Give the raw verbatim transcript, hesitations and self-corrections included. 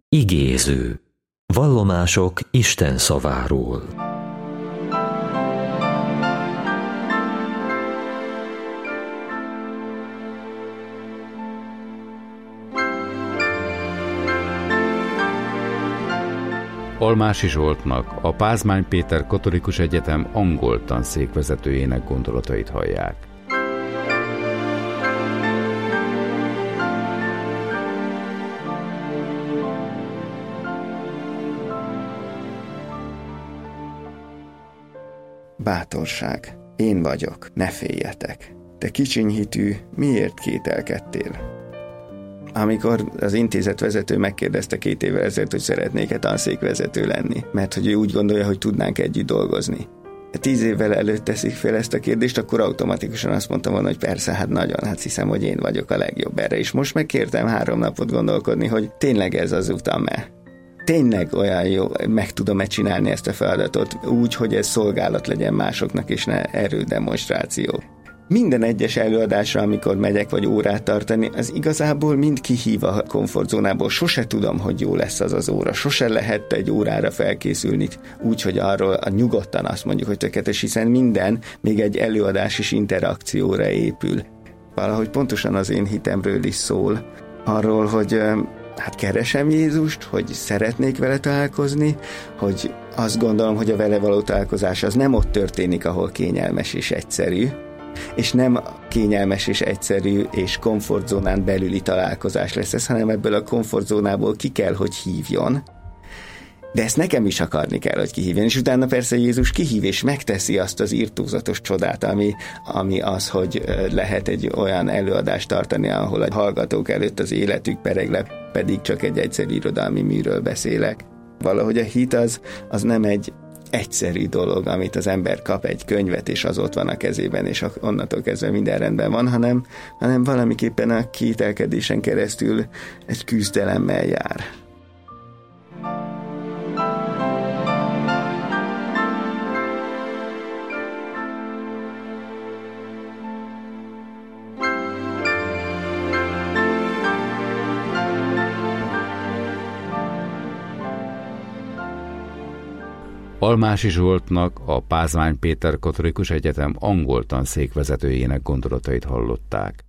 Igéző. Vallomások Isten szaváról. Almási Zsoltnak, a Pázmány Péter Katolikus Egyetem angol tanszékvezetőjének gondolatait hallják. Bátorság. Én vagyok, ne féljetek. Te kicsiny hitű, miért kételkedtél? Amikor az intézet vezető megkérdezte két évvel ezelőtt, hogy szeretnék-e tanszékvezető lenni, mert hogy ő úgy gondolja, hogy tudnánk együtt dolgozni. Tíz évvel előtt teszik fel ezt a kérdést, akkor automatikusan azt mondtam volna, hogy persze, hát nagyon, hát hiszem, hogy én vagyok a legjobb erre. És most megkértem három napot gondolkodni, hogy tényleg ez az utam-e. Tényleg olyan jó, meg tudom-e csinálni ezt a feladatot úgy, hogy ez szolgálat legyen másoknak, és ne erődemonstráció. Minden egyes előadásra, amikor megyek vagy órát tartani, az igazából mind kihív a komfortzónából. Sose tudom, hogy jó lesz az az óra. Sose lehet egy órára felkészülni úgy, hogy arról a nyugodtan azt mondjuk, hogy tökéletes, hiszen minden, még egy előadás is interakcióra épül. Valahogy pontosan az én hitemről is szól. Arról, hogy hát keresem Jézust, hogy szeretnék vele találkozni, hogy azt gondolom, hogy a vele való találkozás az nem ott történik, ahol kényelmes és egyszerű, és nem kényelmes és egyszerű és komfortzónán belüli találkozás lesz ez, hanem ebből a komfortzónából ki kell, hogy hívjon. De ezt nekem is akarni kell, hogy kihívjon, és utána persze Jézus kihív és megteszi azt az irtózatos csodát, ami, ami az, hogy lehet egy olyan előadást tartani, ahol a hallgatók előtt az életük pereg le, pedig csak egy egyszerű irodalmi műről beszélek. Valahogy a hit az, az nem egy egyszerű dolog, amit az ember kap egy könyvet, és az ott van a kezében, és onnantól kezdve minden rendben van, hanem, hanem valamiképpen a kételkedésen keresztül egy küzdelemmel jár. Almási Zsoltnak, a Pázmány Péter Katolikus Egyetem angol tanszékvezetőjének gondolatait hallották.